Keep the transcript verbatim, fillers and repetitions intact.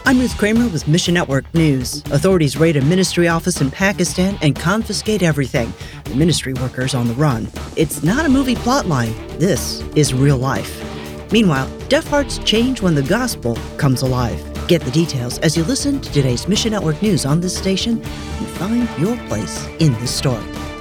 I'm Ruth Kramer with Mission Network News. Authorities raid a ministry office in Pakistan and confiscate everything. The ministry workers on the run. It's not a movie plotline. This is real life. Meanwhile, deaf hearts change when the gospel comes alive. Get the details as you listen to today's Mission Network News on this station and find your place in the story.